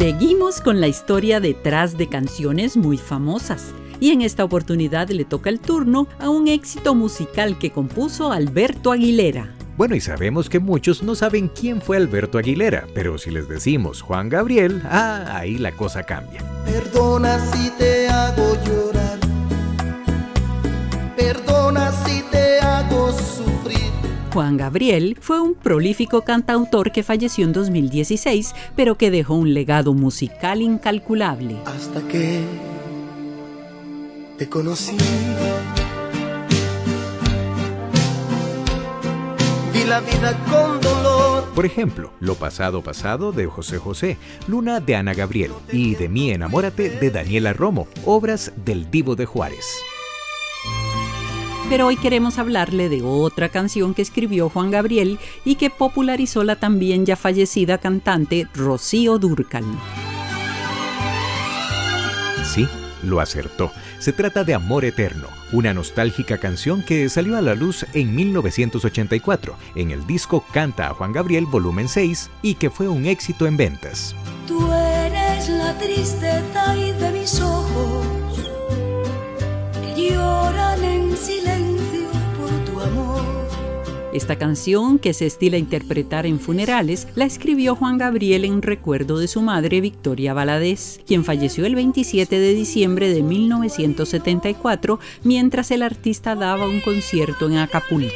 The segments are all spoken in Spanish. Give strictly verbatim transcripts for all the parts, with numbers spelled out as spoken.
Seguimos con la historia detrás de canciones muy famosas. Y en esta oportunidad le toca el turno a un éxito musical que compuso Alberto Aguilera. Bueno, y sabemos que muchos no saben quién fue Alberto Aguilera, pero si les decimos Juan Gabriel, ah, ahí la cosa cambia. Perdona si te hago llorar, perdona si te hago sufrir. Juan Gabriel fue un prolífico cantautor que falleció en dos mil dieciséis, pero que dejó un legado musical incalculable. Hasta que te conocí, vi la vida con dolor. Por ejemplo, Lo pasado pasado de José José, Luna de Ana Gabriel y De mí enamórate de Daniela Romo, obras del Divo de Juárez. Pero hoy queremos hablarle de otra canción que escribió Juan Gabriel y que popularizó la también ya fallecida cantante Rocío Dúrcal. Sí, lo acertó. Se trata de Amor Eterno, una nostálgica canción que salió a la luz en mil novecientos ochenta y cuatro en el disco Canta a Juan Gabriel volumen seis y que fue un éxito en ventas. Tú eres la tristeza y de mis ojos que lloran en silencio por tu amor. Esta canción, que se estila a interpretar en funerales, la escribió Juan Gabriel en recuerdo de su madre Victoria Valadez, quien falleció el veintisiete de diciembre de mil novecientos setenta y cuatro mientras el artista daba un concierto en Acapulco.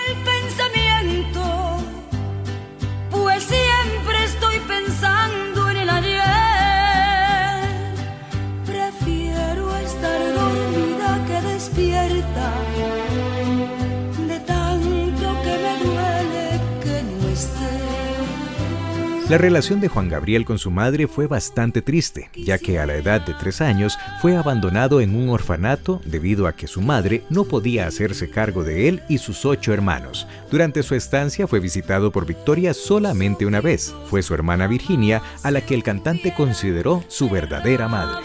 Pues siempre estoy pensando en el ayer. Prefiero estar dormida que despierta. La relación de Juan Gabriel con su madre fue bastante triste, ya que a la edad de tres años fue abandonado en un orfanato debido a que su madre no podía hacerse cargo de él y sus ocho hermanos. Durante su estancia fue visitado por Victoria solamente una vez. Fue su hermana Virginia a la que el cantante consideró su verdadera madre.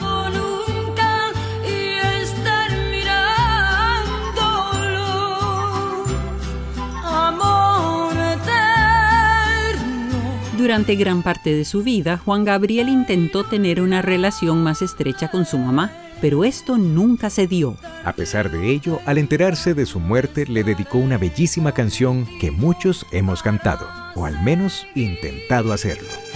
Durante gran parte de su vida, Juan Gabriel intentó tener una relación más estrecha con su mamá, pero esto nunca se dio. A pesar de ello, al enterarse de su muerte, le dedicó una bellísima canción que muchos hemos cantado, o al menos intentado hacerlo.